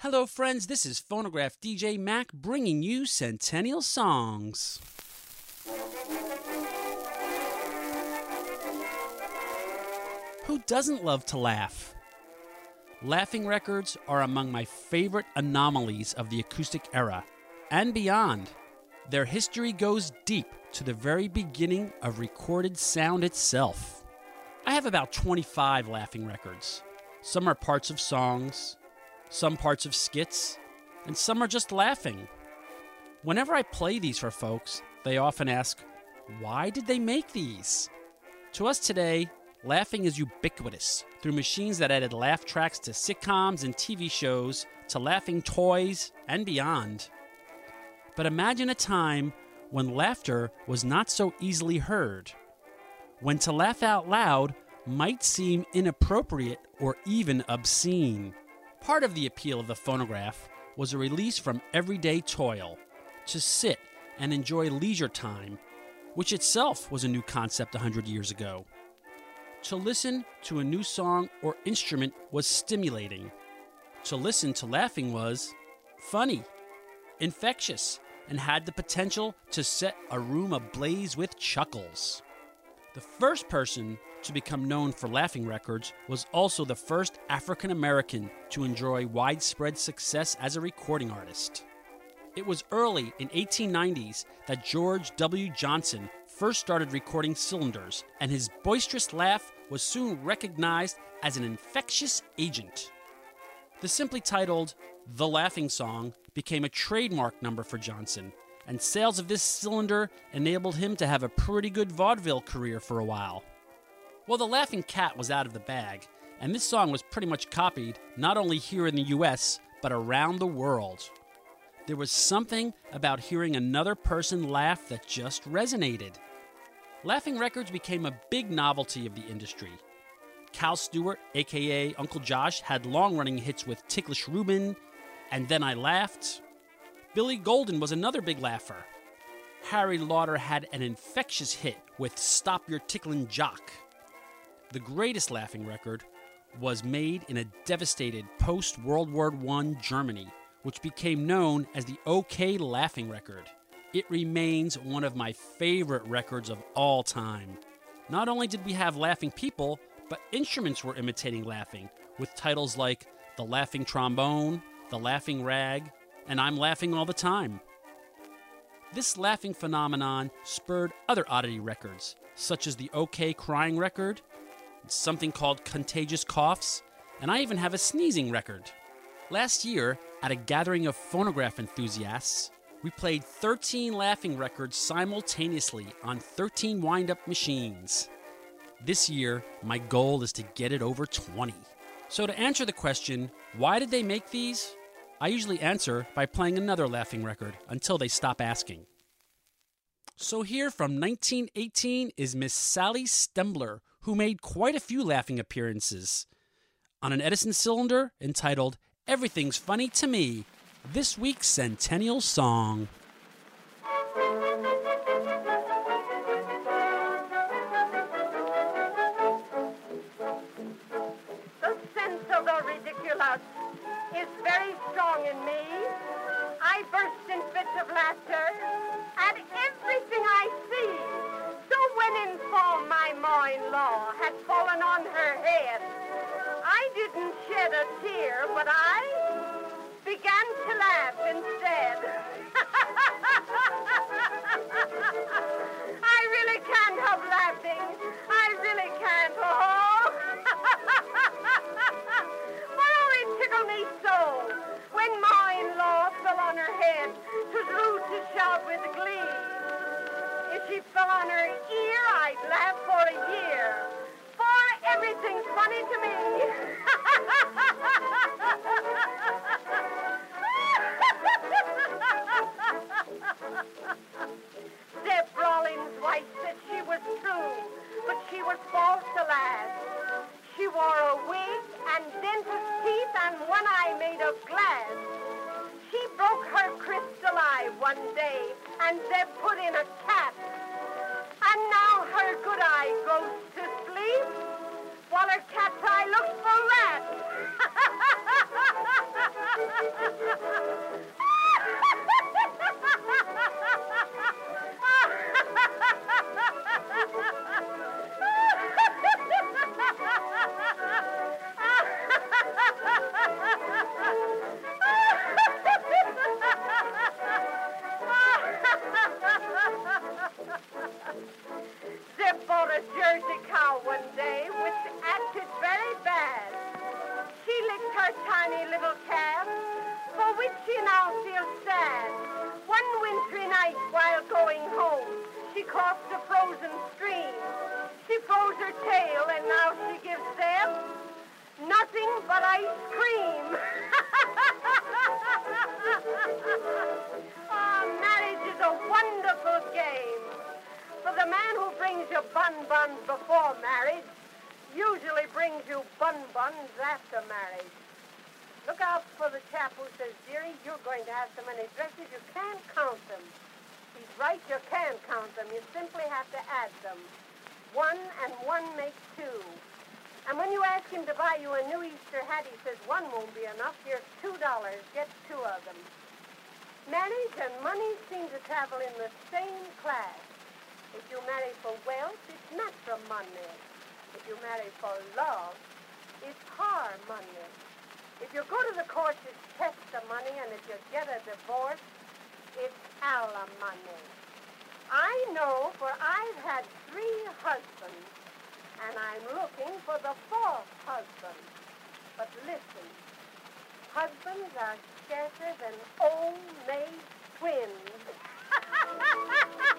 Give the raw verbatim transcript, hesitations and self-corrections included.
Hello, friends. This is Phonograph D J Mac bringing you Centennial Songs. Who doesn't love to laugh? Laughing records are among my favorite anomalies of the acoustic era and beyond. Their history goes deep to the very beginning of recorded sound itself. I have about twenty-five laughing records. Some are parts of songs, some parts of skits, and some are just laughing. Whenever I play these for folks, they often ask, why did they make these? To us today, laughing is ubiquitous through machines that added laugh tracks to sitcoms and T V shows, to laughing toys, and beyond. But imagine a time when laughter was not so easily heard, when to laugh out loud might seem inappropriate or even obscene. Part of the appeal of the phonograph was a release from everyday toil, to sit and enjoy leisure time, which itself was a new concept a hundred years ago. To listen to a new song or instrument was stimulating. To listen to laughing was funny, infectious, and had the potential to set a room ablaze with chuckles. The first person to become known for laughing records was also the first African American to enjoy widespread success as a recording artist. It was early in eighteen nineties that George W. Johnson first started recording cylinders, and his boisterous laugh was soon recognized as an infectious agent. The simply titled The Laughing Song became a trademark number for Johnson, and sales of this cylinder enabled him to have a pretty good vaudeville career for a while. Well, The Laughing Cat was out of the bag, and this song was pretty much copied not only here in the U S, but around the world. There was something about hearing another person laugh that just resonated. Laughing records became a big novelty of the industry. Cal Stewart, aka Uncle Josh, had long-running hits with Ticklish Reuben and Then I Laughed. Billy Golden was another big laugher. Harry Lauder had an infectious hit with Stop Your Ticklin' Jock. The greatest laughing record was made in a devastated post-World War One Germany, which became known as the OK Laughing Record. It remains one of my favorite records of all time. Not only did we have laughing people, but instruments were imitating laughing, with titles like The Laughing Trombone, The Laughing Rag, and I'm Laughing All the Time. This laughing phenomenon spurred other oddity records, such as the OK Crying record, something called Contagious Coughs, and I even have a sneezing record. Last year, at a gathering of phonograph enthusiasts, we played thirteen laughing records simultaneously on thirteen wind-up machines. This year, my goal is to get it over twenty. So to answer the question, why did they make these? I usually answer by playing another laughing record until they stop asking. So here from nineteen eighteen is Miss Sally Stembler, who made quite a few laughing appearances. On an Edison cylinder entitled Everything's Funny to Me, this week's Centennial Song. The sense of the ridiculous is very strong in me. I burst in fits of laughter at everything I see. So when in fall my mother-in-law had fallen on her head, I didn't shed a tear, but I began to laugh instead. I really can't help laughing. I really can't. Oh. But oh, it tickled me so when ma-in-law fell on her head. 'Twas rude to shout with glee. If she fell on her ear, I'd laugh for a year. For everything's funny to me. Zeb Rawlins' wife said she was true, but she was false to last. She wore a wig and dentist teeth and one eye made of glass. She broke her crystal eye one day, and Zeb put in a cat. And now her good eye goes to sleep, while her cat's eye looks for rats. Zip bought a Jersey cow one day, which acted very bad. She licked her tiny little calf, for which she now feels sad. One wintry night while going home, she crossed a frozen stream. She froze her tail, and now she gives them nothing but ice cream. Oh, marriage is a wonderful game. For the man who brings you bun-buns before marriage usually brings you bun-buns after marriage. Look out for the chap who says, dearie, you're going to have so many dresses you can't count them. He's right, you can count them. You simply have to add them. One and one makes two. And when you ask him to buy you a new Easter hat, he says, one won't be enough. Here's two dollars. Get two of them. Marriage and money seem to travel in the same class. If you marry for wealth, it's matrimony. If you marry for love, it's harmony. If you go to the courts, it's testimony, and if you get a divorce, it's alimony. I know, for I've had three husbands, and I'm looking for the fourth husband. But listen, husbands are scarcer than old maid twins.